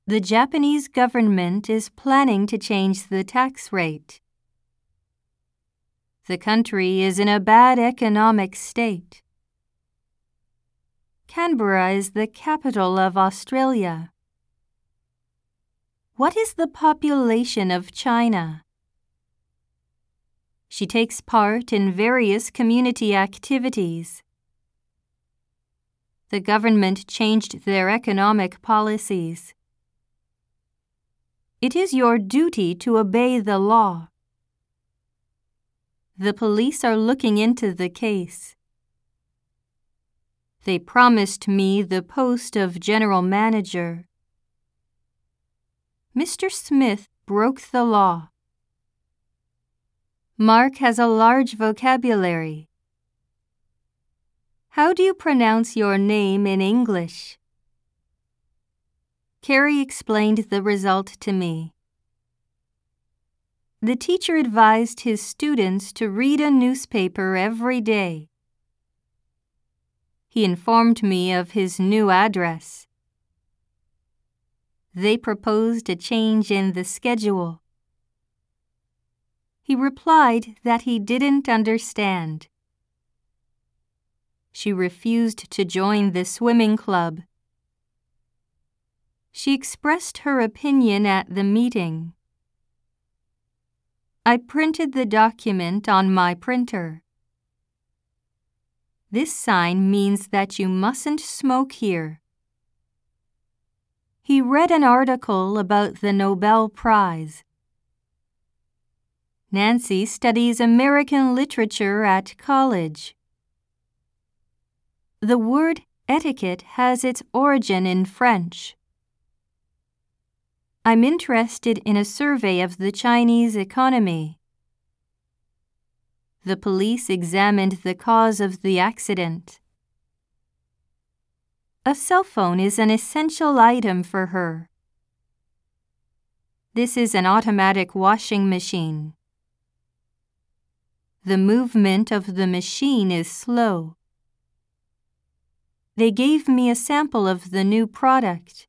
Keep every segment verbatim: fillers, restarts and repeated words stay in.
The Japanese government is planning to change the tax rate. The country is in a bad economic state. Canberra is the capital of Australia. What is the population of China? She takes part in various community activities. The government changed their economic policies. It is your duty to obey the law. The police are looking into the case. They promised me the post of general manager. Mister Smith broke the law. Mark has a large vocabulary. How do you pronounce your name in English? Carrie explained the result to me. The teacher advised his students to read a newspaper every day. He informed me of his new address. They proposed a change in the schedule. He replied that he didn't understand. She refused to join the swimming club. She expressed her opinion at the meeting. I printed the document on my printer. This sign means that you mustn't smoke here. He read an article about the Nobel Prize. Nancy studies American literature at college. The word etiquette has its origin in French. I'm interested in a survey of the Chinese economy. The police examined the cause of the accident. A cell phone is an essential item for her. This is an automatic washing machine. The movement of the machine is slow. They gave me a sample of the new product.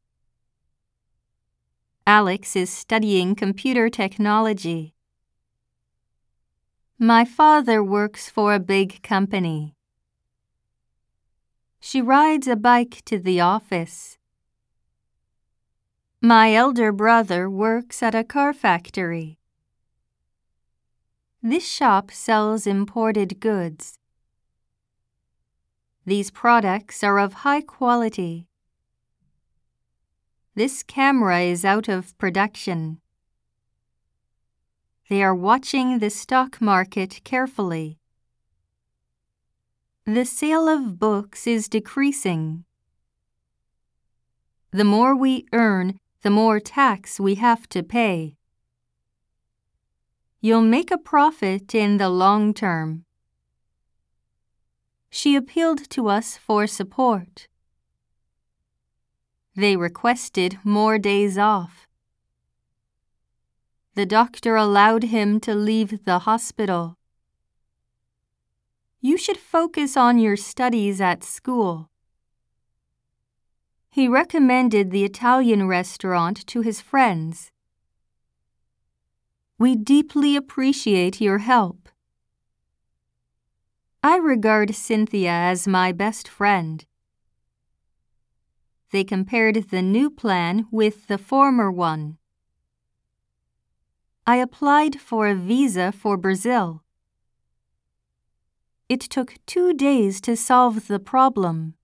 Alex is studying computer technology. My father works for a big company. She rides a bike to the office. My elder brother works at a car factory. This shop sells imported goods. These products are of high quality. This camera is out of production. They are watching the stock market carefully. The sale of books is decreasing. The more we earn, the more tax we have to pay. You'll make a profit in the long term. She appealed to us for support. They requested more days off. The doctor allowed him to leave the hospital. You should focus on your studies at school. He recommended the Italian restaurant to his friends. We deeply appreciate your help. I regard Cynthia as my best friend. They compared the new plan with the former one. I applied for a visa for Brazil. It took two days to solve the problem.